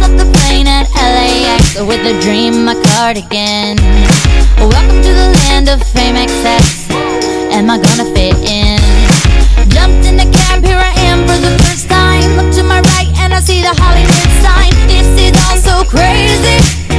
off the plane at LAX with a dream, my cardigan. Welcome to the land of fame excess. Am I gonna fit in? Jumped in the cab, here I am for the first time. Look to my right and I see the Hollywood sign. This is all so crazy.